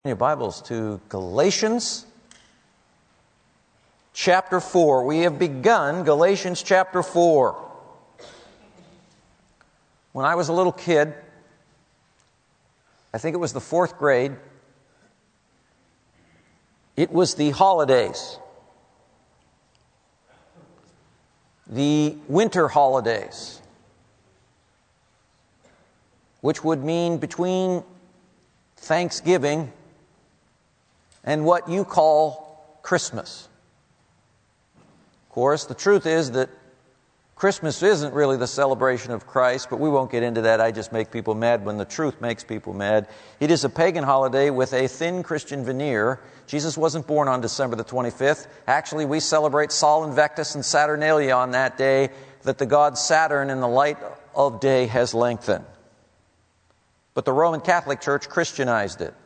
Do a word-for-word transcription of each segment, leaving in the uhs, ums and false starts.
Your Bibles to Galatians chapter four. We have begun Galatians chapter four. When I was a little kid, I think it was the fourth grade, it was the holidays, the winter holidays, which would mean between Thanksgiving and what you call Christmas. Of course, the truth is that Christmas isn't really the celebration of Christ, but we won't get into that. I just make people mad when the truth makes people mad. It is a pagan holiday with a thin Christian veneer. Jesus wasn't born on December the twenty-fifth. Actually, we celebrate Sol Invictus and Saturnalia on that day, that the god Saturn in the light of day has lengthened. But the Roman Catholic Church Christianized it.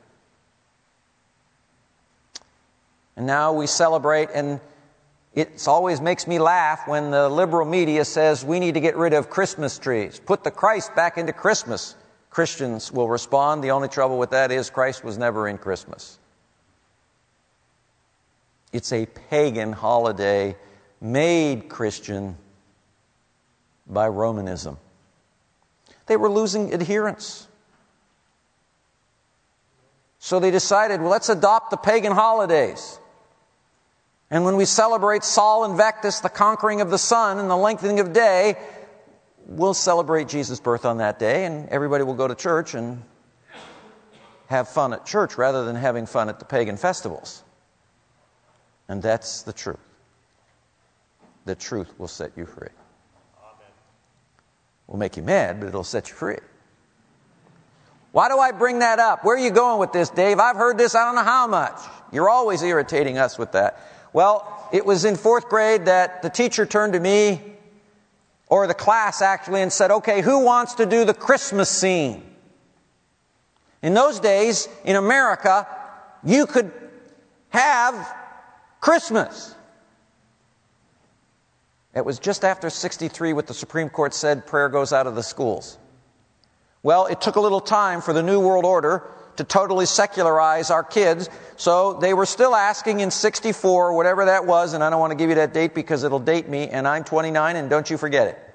And now we celebrate, and it always makes me laugh when the liberal media says we need to get rid of Christmas trees. Put the Christ back into Christmas. Christians will respond, the only trouble with that is Christ was never in Christmas. It's a pagan holiday made Christian by Romanism. They were losing adherents. So they decided, well, let's adopt the pagan holidays. And when we celebrate Sol Invictus, the conquering of the sun and the lengthening of day, we'll celebrate Jesus' birth on that day, and everybody will go to church and have fun at church rather than having fun at the pagan festivals. And that's the truth. The truth will set you free. Amen. Will make you mad, but it'll set you free. Why do I bring that up? Where are you going with this, Dave? I've heard this I don't know how much. You're always irritating us with that. Well, it was in fourth grade that the teacher turned to me, or the class actually, and said, okay, who wants to do the Christmas scene? In those days, in America, you could have Christmas. It was just after sixty-three what the Supreme Court said prayer goes out of the schools. Well, it took a little time for the New World Order to totally secularize our kids, so they were still asking in sixty-four, whatever that was, and I don't want to give you that date because it'll date me, and I'm twenty-nine, and don't you forget it.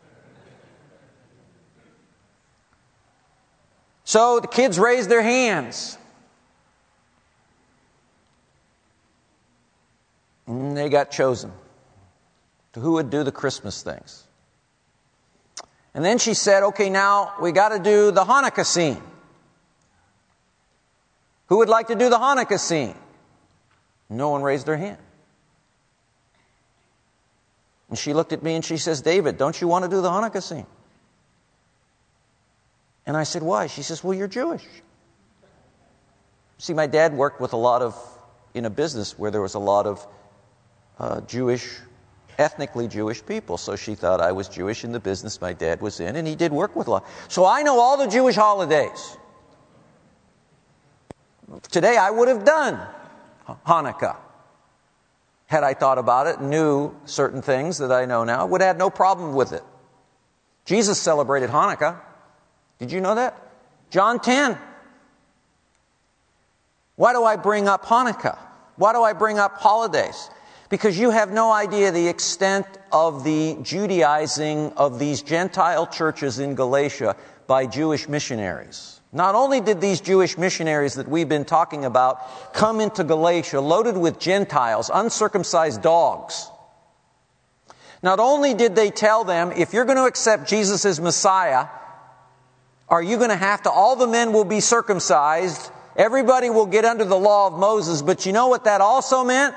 So the kids raised their hands. And they got chosen to who would do the Christmas things. And then she said, okay, now we got to do the Hanukkah scene. Who would like to do the Hanukkah scene? No one raised their hand. And she looked at me and she says, David, don't you want to do the Hanukkah scene? And I said, why? She says, well, you're Jewish. See, my dad worked with a lot of, in a business where there was a lot of uh, Jewish, ethnically Jewish people. So she thought I was Jewish in the business my dad was in, and he did work with a lot. So I know all the Jewish holidays. Today I would have done Hanukkah. Had I thought about it, knew certain things that I know now, would have had no problem with it. Jesus celebrated Hanukkah. Did you know that? John ten. Why do I bring up Hanukkah? Why do I bring up holidays? Because you have no idea the extent of the Judaizing of these Gentile churches in Galatia by Jewish missionaries. Not only did these Jewish missionaries that we've been talking about come into Galatia loaded with Gentiles, uncircumcised dogs. Not only did they tell them, if you're going to accept Jesus as Messiah, are you going to have to, all the men will be circumcised, everybody will get under the law of Moses, but you know what that also meant?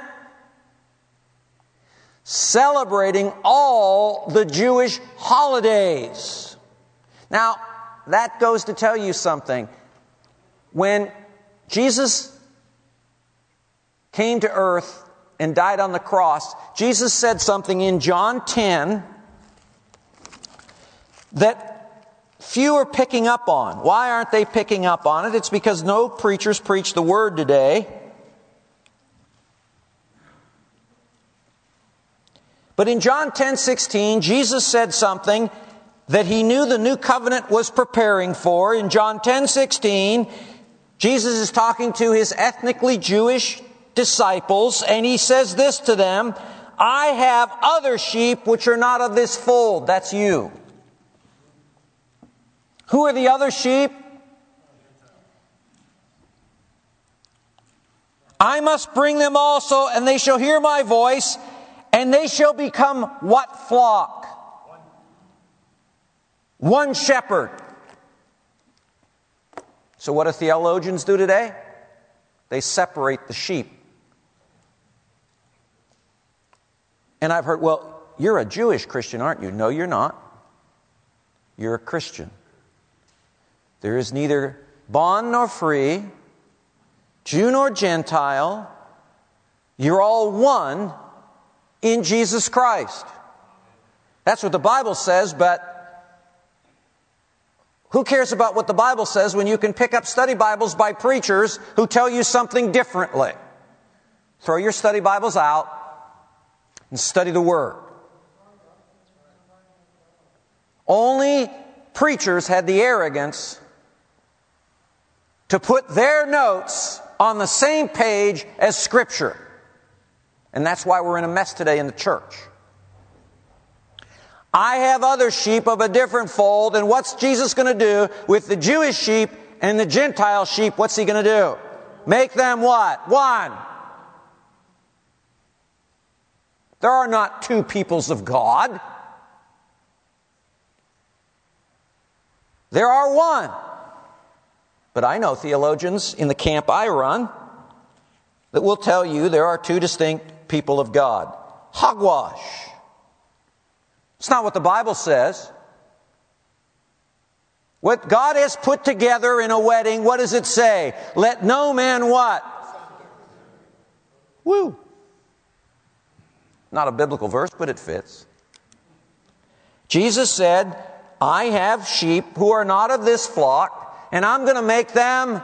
Celebrating all the Jewish holidays. Now, that goes to tell you something. When Jesus came to earth and died on the cross, Jesus said something in John ten that few are picking up on. Why aren't they picking up on it? It's because no preachers preach the word today. But in John ten sixteen, Jesus said something that he knew the new covenant was preparing for. In John ten sixteen, Jesus is talking to his ethnically Jewish disciples, and he says this to them, I have other sheep which are not of this fold. That's you. Who are the other sheep? I must bring them also, and they shall hear my voice, and they shall become what flock? One shepherd. So what do theologians do today? They separate the sheep. And I've heard, well, you're a Jewish Christian, aren't you? No, you're not. You're a Christian. There is neither bond nor free, Jew nor Gentile. You're all one in Jesus Christ. That's what the Bible says, but who cares about what the Bible says when you can pick up study Bibles by preachers who tell you something differently? Throw your study Bibles out and study the Word. Only preachers had the arrogance to put their notes on the same page as Scripture. And that's why we're in a mess today in the church. I have other sheep of a different fold, and what's Jesus going to do with the Jewish sheep and the Gentile sheep? What's He going to do? Make them what? One. There are not two peoples of God. There are one. But I know theologians in the camp I run that will tell you there are two distinct people of God. Hogwash. It's not what the Bible says. What God has put together in a wedding, what does it say? Let no man what? Woo. Not a biblical verse, but it fits. Jesus said, I have sheep who are not of this flock, and I'm going to make them.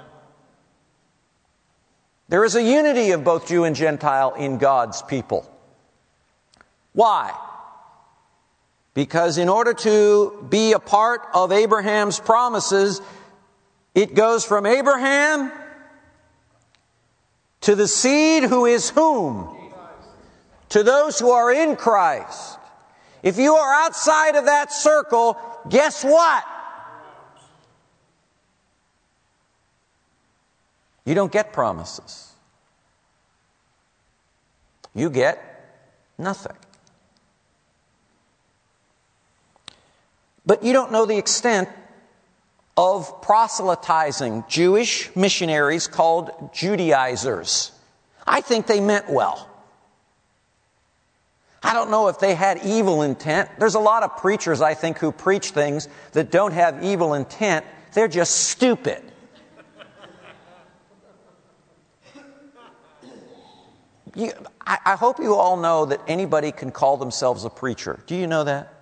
There is a unity of both Jew and Gentile in God's people. Why? Because in order to be a part of Abraham's promises, it goes from Abraham to the seed who is whom? To those who are in Christ. If you are outside of that circle, guess what? You don't get promises. You get nothing. But you don't know the extent of proselytizing Jewish missionaries called Judaizers. I think they meant well. I don't know if they had evil intent. There's a lot of preachers, I think, who preach things that don't have evil intent. They're just stupid. You, I, I hope you all know that anybody can call themselves a preacher. Do you know that?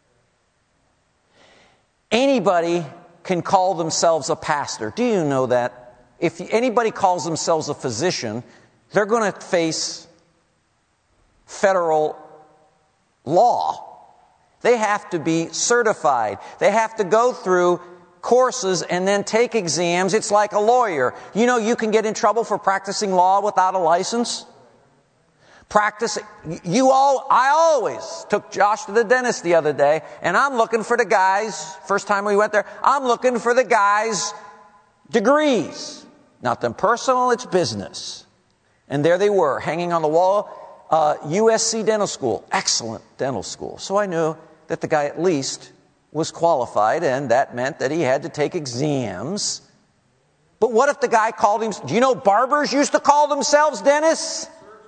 Anybody can call themselves a pastor. Do you know that? If anybody calls themselves a physician, they're going to face federal law. They have to be certified. They have to go through courses and then take exams. It's like a lawyer. You know, you can get in trouble for practicing law without a license. Practice, you all, I always took Josh to the dentist the other day, and I'm looking for the guys, first time we went there, I'm looking for the guys' degrees. Not them personal, it's business. And there they were, hanging on the wall, uh, U S C Dental School, excellent dental school. So I knew that the guy at least was qualified, and that meant that he had to take exams. But what if the guy called him, do you know barbers used to call themselves dentists?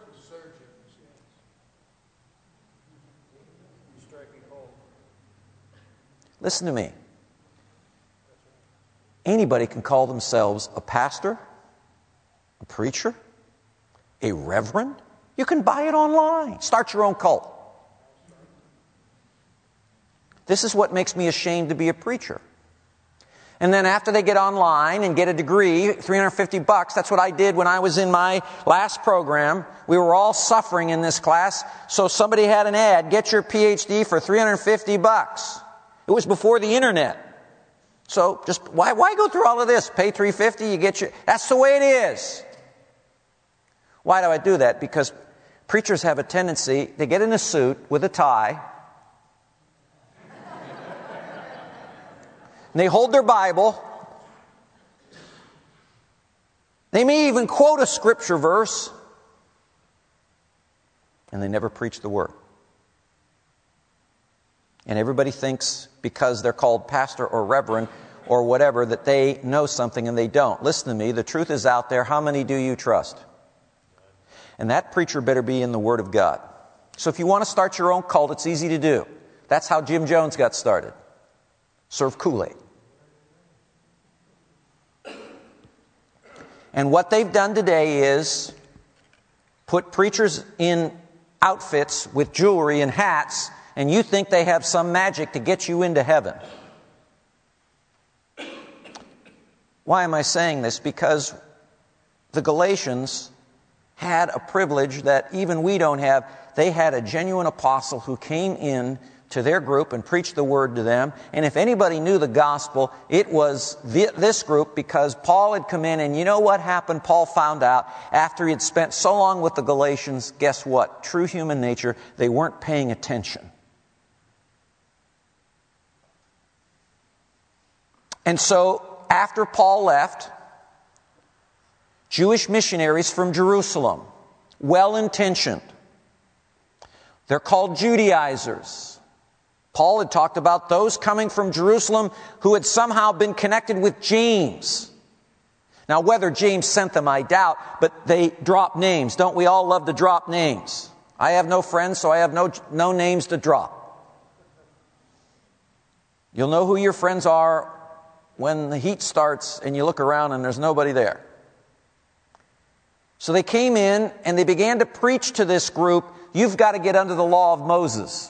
Listen to me. Anybody can call themselves a pastor, a preacher, a reverend. You can buy it online. Start your own cult. This is what makes me ashamed to be a preacher. And then after they get online and get a degree, three hundred fifty bucks, that's what I did when I was in my last program. We were all suffering in this class, so somebody had an ad, get your P H D for three hundred fifty bucks. It was before the internet. So just why why go through all of this? Pay three fifty, you get your... That's the way it is. Why do I do that? Because preachers have a tendency, they get in a suit with a tie, and they hold their Bible. They may even quote a scripture verse, and they never preach the word. And everybody thinks because they're called pastor or reverend or whatever that they know something, and they don't. Listen to me, the truth is out there. How many do you trust? And that preacher better be in the Word of God. So if you want to start your own cult, it's easy to do. That's how Jim Jones got started. Serve Kool-Aid. And what they've done today is put preachers in outfits with jewelry and hats, and you think they have some magic to get you into heaven. Why am I saying this? Because the Galatians had a privilege that even we don't have. They had a genuine apostle who came in to their group and preached the word to them. And if anybody knew the gospel, it was this group, because Paul had come in, and you know what happened? Paul found out after he had spent so long with the Galatians, guess what? True human nature, they weren't paying attention. And so after Paul left, Jewish missionaries from Jerusalem, well-intentioned, they're called Judaizers. Paul had talked about those coming from Jerusalem who had somehow been connected with James. Now, whether James sent them, I doubt, but they drop names. Don't we all love to drop names? I have no friends, so I have no, no names to drop. You'll know who your friends are when the heat starts and you look around and there's nobody there. So they came in and they began to preach to this group, you've got to get under the law of Moses.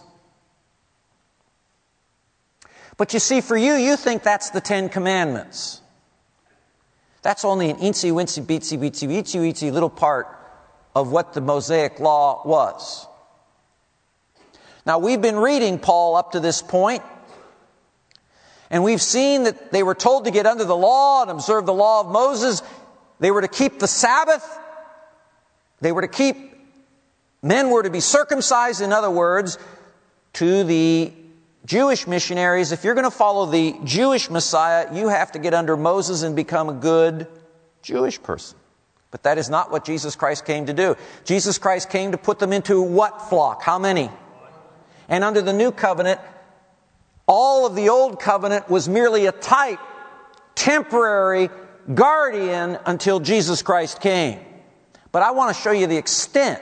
But you see, for you, you think that's the Ten Commandments. That's only an eensy, wincy, beatsy, beatsy, beatsy, weetsy little part of what the Mosaic Law was. Now, we've been reading Paul up to this point, and we've seen that they were told to get under the law and observe the law of Moses. They were to keep the Sabbath. They were to keep, men were to be circumcised, in other words, to the Jewish missionaries. If you're going to follow the Jewish Messiah, you have to get under Moses and become a good Jewish person. But that is not what Jesus Christ came to do. Jesus Christ came to put them into what flock? How many? And under the new covenant, all of the old covenant was merely a type, temporary, guardian until Jesus Christ came. But I want to show you the extent.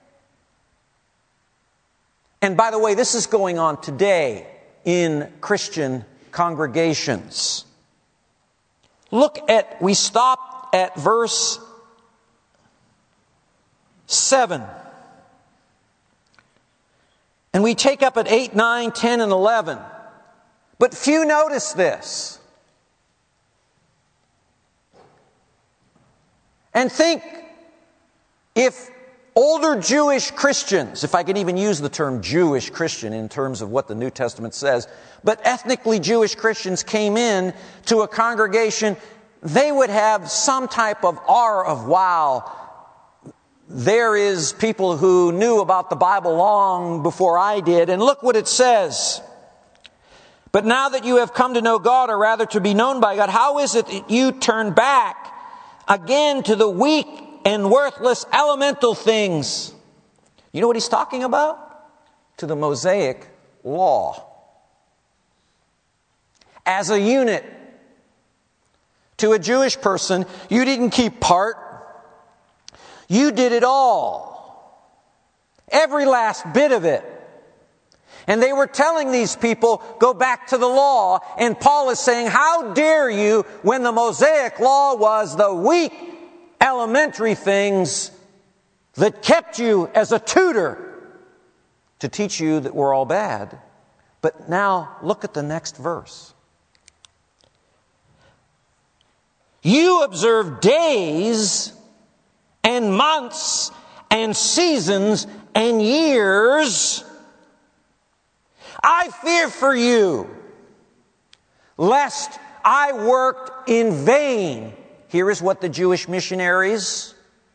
And by the way, this is going on today in Christian congregations. Look at, we stopped at verse seven. And we take up at eight, nine, ten, and eleven. But few notice this. And think if older Jewish Christians, if I can even use the term Jewish Christian in terms of what the New Testament says, but ethnically Jewish Christians came in to a congregation, they would have some type of aura of, wow, there is people who knew about the Bible long before I did. And look what it says. But now that you have come to know God, or rather to be known by God, how is it that you turn back again to the weak and worthless elemental things? You know what he's talking about? To the Mosaic Law. As a unit, to a Jewish person, you didn't keep part. You did it all. Every last bit of it. And they were telling these people, go back to the law. And Paul is saying, how dare you, when the Mosaic Law was the weak, elementary things that kept you as a tutor to teach you that we're all bad. But now look at the next verse. You observe days and months and seasons and years. I fear for you, lest I worked in vain. Here is what the Jewish missionaries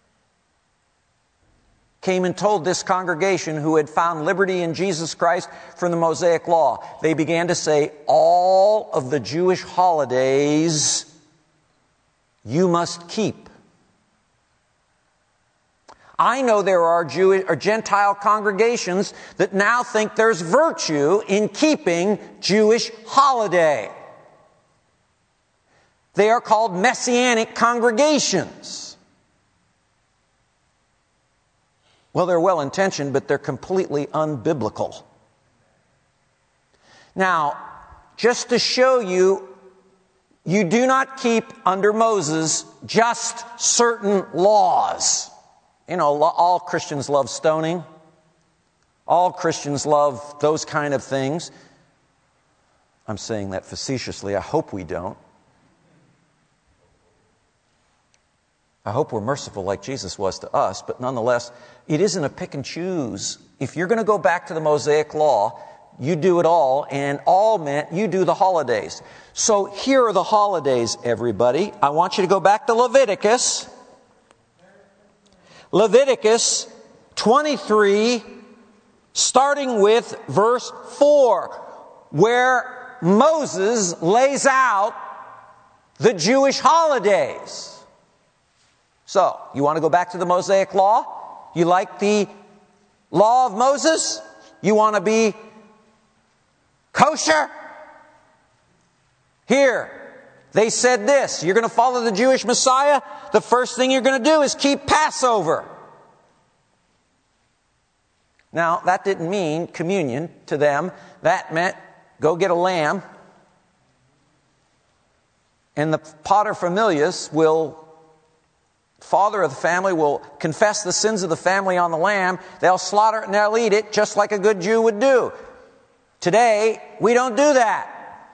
came and told this congregation who had found liberty in Jesus Christ from the Mosaic Law. They began to say, all of the Jewish holidays you must keep. I know there are Jewish or Gentile congregations that now think there's virtue in keeping Jewish holiday. They are called Messianic congregations. Well, they're well-intentioned, but they're completely unbiblical. Now, just to show you, you do not keep under Moses just certain laws. You know, all Christians love stoning. All Christians love those kind of things. I'm saying that facetiously. I hope we don't. I hope we're merciful like Jesus was to us, but nonetheless, it isn't a pick and choose. If you're going to go back to the Mosaic Law, you do it all, and all meant you do the holidays. So here are the holidays, everybody. I want you to go back to Leviticus. Leviticus twenty-three, starting with verse four, where Moses lays out the Jewish holidays. So, you want to go back to the Mosaic Law? You like the law of Moses? You want to be kosher? Here, they said this. You're going to follow the Jewish Messiah? The first thing you're going to do is keep Passover. Now, that didn't mean communion to them. That meant go get a lamb, and the paterfamilias will... father of the family will confess the sins of the family on the lamb. They'll slaughter it and they'll eat it just like a good Jew would do. Today, we don't do that.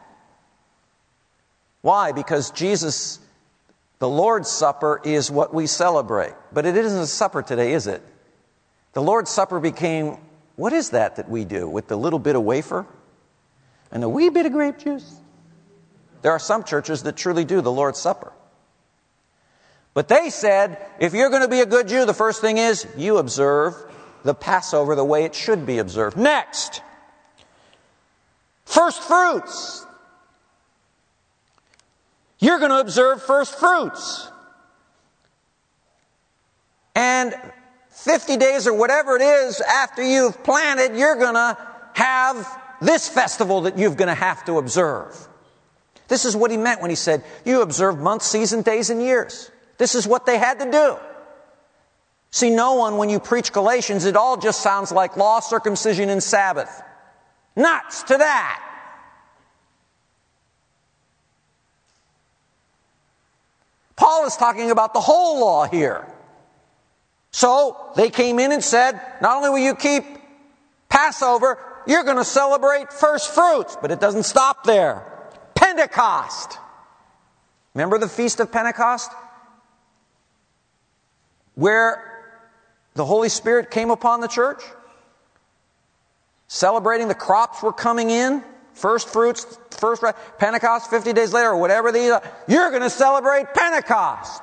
Why? Because Jesus, the Lord's Supper, is what we celebrate. But it isn't a supper today, is it? The Lord's Supper became, what is that that we do with the little bit of wafer and a wee bit of grape juice? There are some churches that truly do the Lord's Supper. But they said, if you're going to be a good Jew, the first thing is you observe the Passover the way it should be observed. Next, first fruits. You're going to observe first fruits. And fifty days or whatever it is after you've planted, you're going to have this festival that you're going to have to observe. This is what he meant when he said, you observe months, seasons, days, and years. This is what they had to do. See, no one, when you preach Galatians, it all just sounds like law, circumcision, and Sabbath. Nuts to that. Paul is talking about the whole law here. So, they came in and said, not only will you keep Passover, you're going to celebrate first fruits. But it doesn't stop there. Pentecost. Remember the Feast of Pentecost? Where the Holy Spirit came upon the church, celebrating the crops were coming in, first fruits, first Pentecost, fifty days later, or whatever these are. You're going to celebrate Pentecost.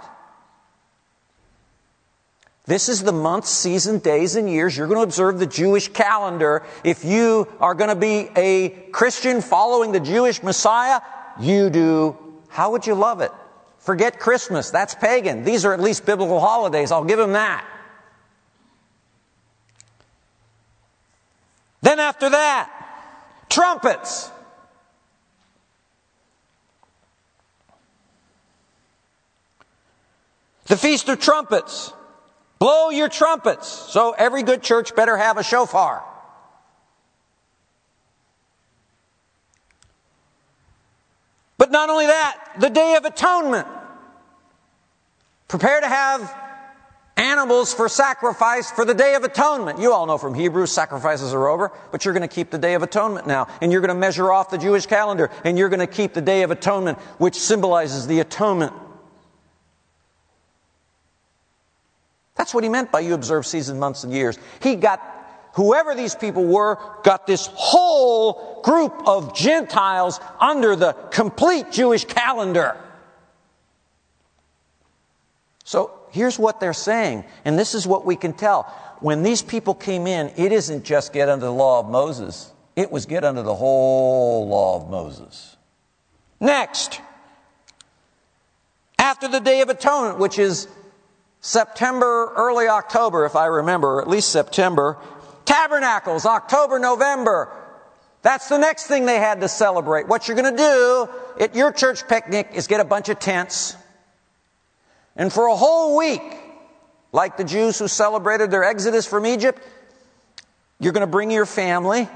This is the months, season, days, and years. You're going to observe the Jewish calendar. If you are going to be a Christian following the Jewish Messiah, you do. How would you love it? Forget Christmas. That's pagan. These are at least biblical holidays. I'll give him that. Then after that, trumpets. The Feast of Trumpets. Blow your trumpets. So every good church better have a shofar. But not only that, the Day of Atonement. Prepare to have animals for sacrifice for the Day of Atonement. You all know from Hebrews, sacrifices are over, but you're going to keep the Day of Atonement now. And you're going to measure off the Jewish calendar, and you're going to keep the Day of Atonement, which symbolizes the atonement. That's what he meant by you observe seasons, months, and years. He got whoever these people were, got this whole group of Gentiles under the complete Jewish calendar. So here's what they're saying, and this is what we can tell. When these people came in, it isn't just get under the law of Moses. It was get under the whole law of Moses. Next, after the Day of Atonement, which is September, early October, if I remember, or at least September, Tabernacles, October, November. That's the next thing they had to celebrate. What you're going to do at your church picnic is get a bunch of tents. And for a whole week, like the Jews who celebrated their exodus from Egypt, you're going to bring your family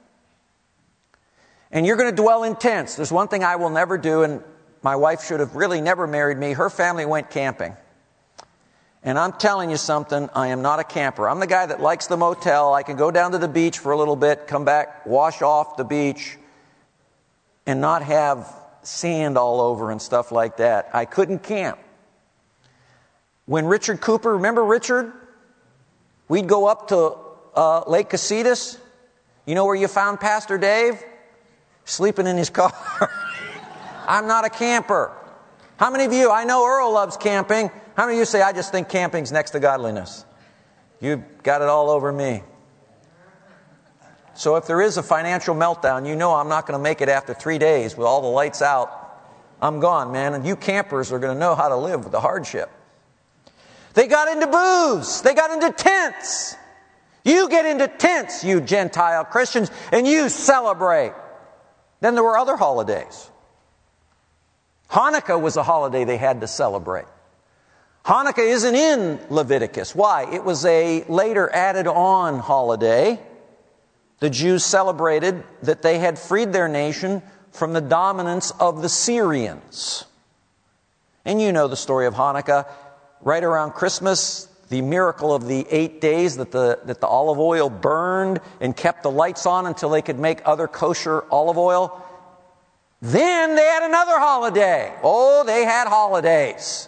and you're going to dwell in tents. There's one thing I will never do, and my wife should have really never married me. Her family went camping. And I'm telling you something, I am not a camper. I'm the guy that likes the motel. I can go down to the beach for a little bit, come back, wash off the beach, and not have sand all over and stuff like that. I couldn't camp. When Richard Cooper, remember Richard? We'd go up to uh, Lake Casitas. You know where you found Pastor Dave? Sleeping in his car. I'm not a camper. How many of you, I know Earl loves camping. How many of you say, I just think camping's next to godliness? You've got it all over me. So if there is a financial meltdown, you know I'm not going to make it after three days with all the lights out. I'm gone, man. And you campers are going to know how to live with the hardship. They got into booze. They got into tents. You get into tents, you Gentile Christians, and you celebrate. Then there were other holidays. Hanukkah was a holiday they had to celebrate. Hanukkah isn't in Leviticus. Why? It was a later added on holiday. The Jews celebrated that they had freed their nation from the dominance of the Syrians. And you know the story of Hanukkah. Right around Christmas, the miracle of the eight days that the, that the olive oil burned and kept the lights on until they could make other kosher olive oil. Then they had another holiday. Oh, they had holidays.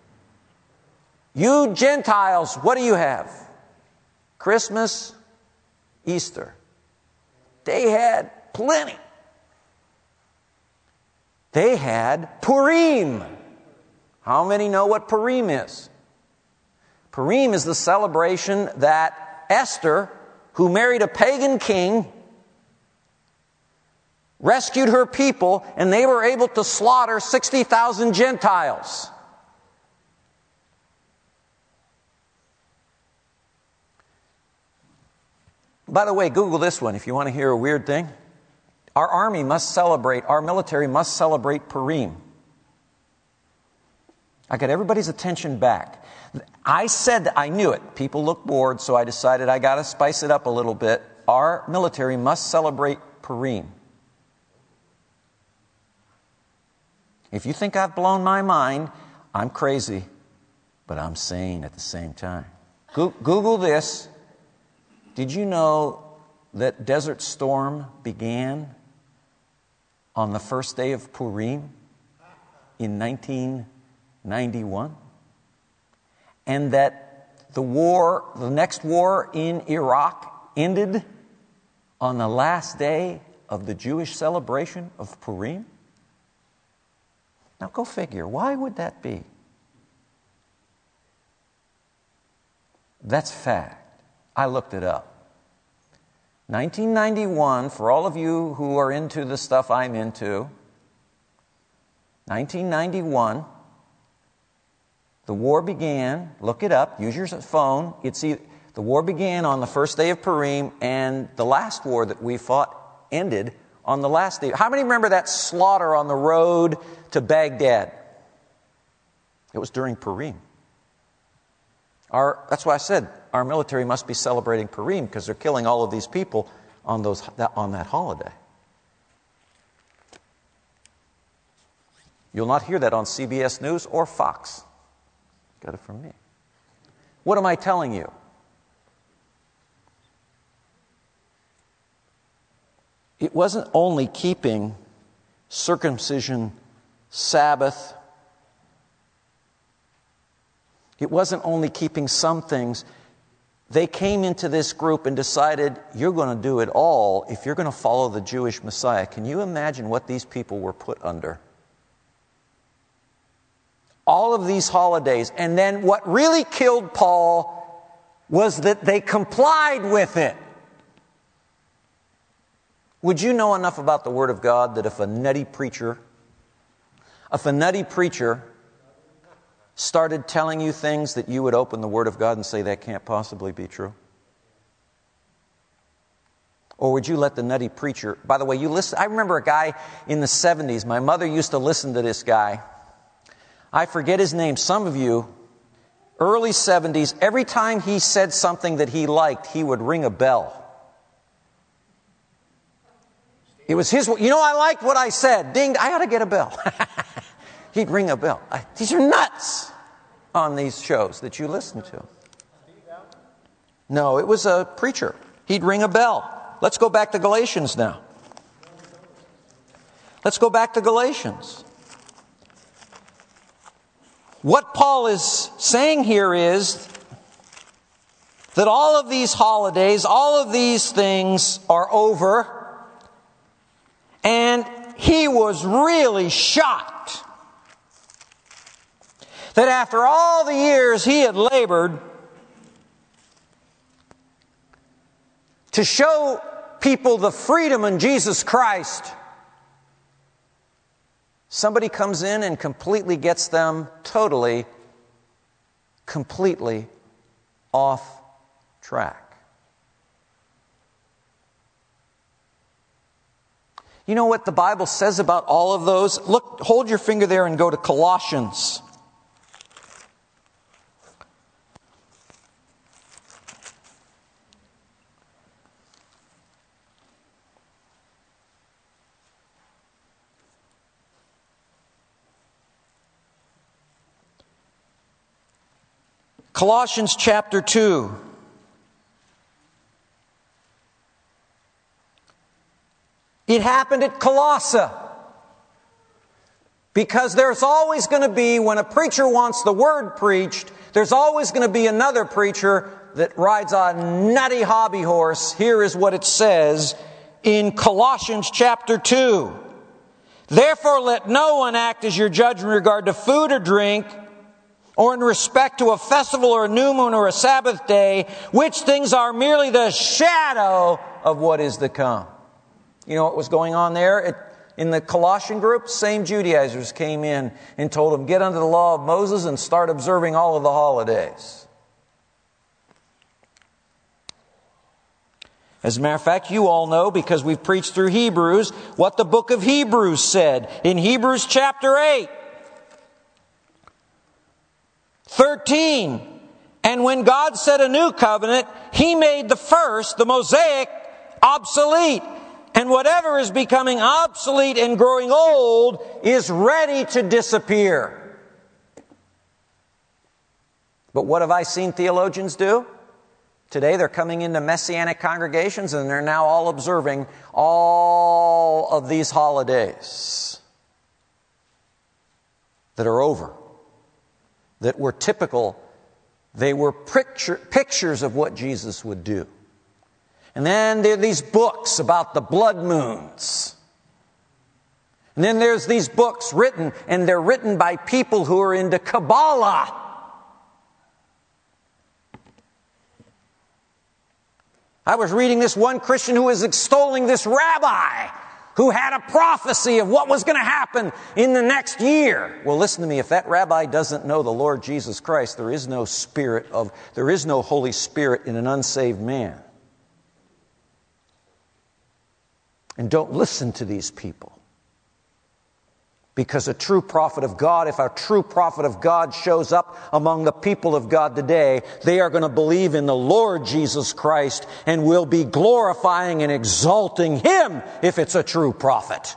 You Gentiles, what do you have? Christmas, Easter. They had plenty. They had Purim. How many know what Purim is? Purim is the celebration that Esther, who married a pagan king, rescued her people, and they were able to slaughter sixty thousand Gentiles. By the way, Google this one if you want to hear a weird thing. Our army must celebrate, our military must celebrate Purim. I got everybody's attention back. I said that I knew it. People look bored, so I decided I got to spice it up a little bit. Our military must celebrate Purim. If you think I've blown my mind, I'm crazy, but I'm sane at the same time. Google this. Did you know that Desert Storm began on the first day of Purim in nineteen ninety-one? And that the war, the next war in Iraq ended on the last day of the Jewish celebration of Purim? Now go figure. Why would that be? That's fact. I looked it up. nineteen ninety-one, for all of you who are into the stuff I'm into, nineteen ninety-one, the war began. Look it up. Use your phone. It's either, the war began on the first day of Purim, and the last war that we fought ended on the last day. How many remember that slaughter on the road to Baghdad? It was during Purim. Our, that's why I said our military must be celebrating Purim, because they're killing all of these people on those on that holiday. You'll not hear that on C B S News or Fox. Got it from me. What am I telling you? It wasn't only keeping circumcision, Sabbath. It wasn't only keeping some things. they came into this group and decided, you're going to do it all if you're going to follow the Jewish Messiah. Can you imagine what these people were put under? All of these holidays. And then what really killed Paul was that they complied with it. Would you know enough about the Word of God that if a nutty preacher, if a nutty preacher started telling you things, that you would open the Word of God and say, that can't possibly be true? Or would you let the nutty preacher... By the way, you listen. I remember a guy in the seventies. My mother used to listen to this guy. I forget his name. Some of you, early seventies, every time he said something that he liked, he would ring a bell. It was his... You know, I liked what I said. Ding, I ought to get a bell. He'd ring a bell. I, these are nuts on these shows that you listen to. No, it was a preacher. He'd ring a bell. Let's go back to Galatians now. Let's go back to Galatians. What Paul is saying here is that all of these holidays, all of these things are over, and he was really shocked that after all the years he had labored to show people the freedom in Jesus Christ, somebody comes in and completely gets them totally, completely off track. You know what the Bible says about all of those? Look, hold your finger there and go to Colossians. Colossians chapter two. It happened at Colossae. Because there's always going to be, when a preacher wants the word preached, there's always going to be another preacher that rides a nutty hobby horse. Here is what it says in Colossians chapter two. Therefore let no one act as your judge in regard to food or drink, or in respect to a festival or a new moon or a Sabbath day, which things are merely the shadow of what is to come. You know what was going on there at, in the Colossian group? Same Judaizers came in and told them, get under the law of Moses and start observing all of the holidays. As a matter of fact, you all know, because we've preached through Hebrews, what the book of Hebrews said. In Hebrews chapter eight, thirteen, and when God set a new covenant, He made the first, the Mosaic, obsolete. And whatever is becoming obsolete and growing old is ready to disappear. But what have I seen theologians do? Today they're coming into Messianic congregations and they're now all observing all of these holidays that are over, that were typical. They were picture, pictures of what Jesus would do. And then there are these books about the blood moons. And then there's these books written, and they're written by people who are into Kabbalah. I was reading this one Christian who was extolling this rabbi who had a prophecy of what was going to happen in the next year. Well, listen to me. If that rabbi doesn't know the Lord Jesus Christ, there is no spirit of, there is no Holy Spirit in an unsaved man. And don't listen to these people. Because a true prophet of God, if a true prophet of God shows up among the people of God today, they are going to believe in the Lord Jesus Christ and will be glorifying and exalting Him if it's a true prophet.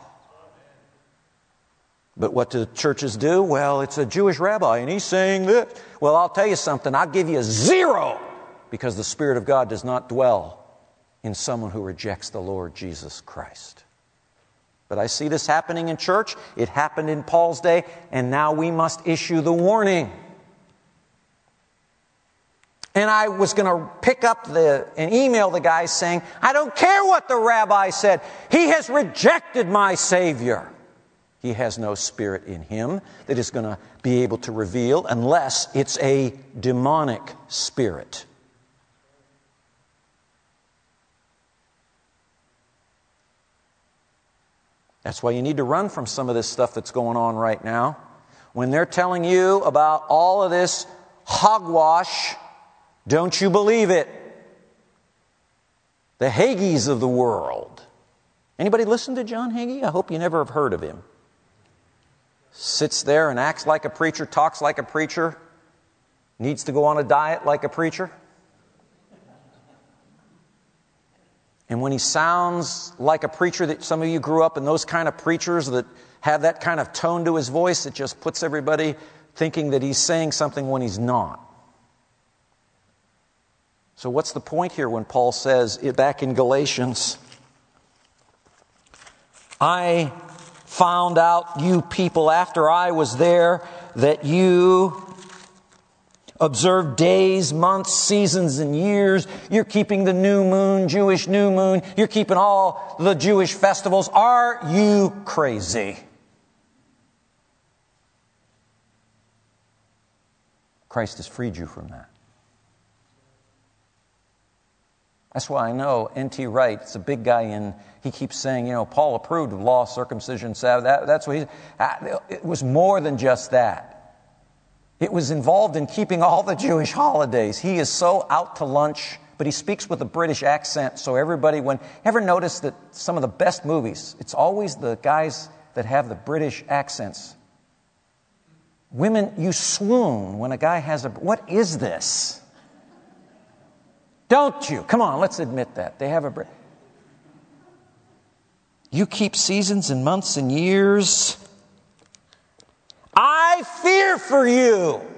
But what do churches do? Well, it's a Jewish rabbi and he's saying this. Well, I'll tell you something. I'll give you a zero, because the Spirit of God does not dwell in someone who rejects the Lord Jesus Christ. But I see this happening in church. It happened in Paul's day, and now we must issue the warning. And I was going to pick up the and email the guy saying, I don't care what the rabbi said. He has rejected my Savior. He has no spirit in him that is going to be able to reveal unless it's a demonic spirit. That's why you need to run from some of this stuff that's going on right now. When they're telling you about all of this hogwash, don't you believe it. The Hagees of the world. Anybody listen to John Hagee? I hope you never have heard of him. Sits there and acts like a preacher, talks like a preacher, needs to go on a diet like a preacher. And when he sounds like a preacher, that some of you grew up in those kind of preachers that have that kind of tone to his voice, it just puts everybody thinking that he's saying something when he's not. So what's the point here when Paul says back in Galatians, I found out, you people, after I was there, that you observe days, months, seasons, and years. You're keeping the new moon, Jewish new moon. You're keeping all the Jewish festivals. Are you crazy? Christ has freed you from that. That's why I know N T Wright, it's a big guy in, he keeps saying, you know, Paul approved of law, circumcision, Sabbath. That, that's what he, it was more than just that. It was involved in keeping all the Jewish holidays. He is so out to lunch, but he speaks with a British accent. So everybody, when, ever notice that some of the best movies, it's always the guys that have the British accents. Women, you swoon when a guy has a, what is this? Don't you? Come on, let's admit that. They have a... You keep seasons and months and years. I fear for you.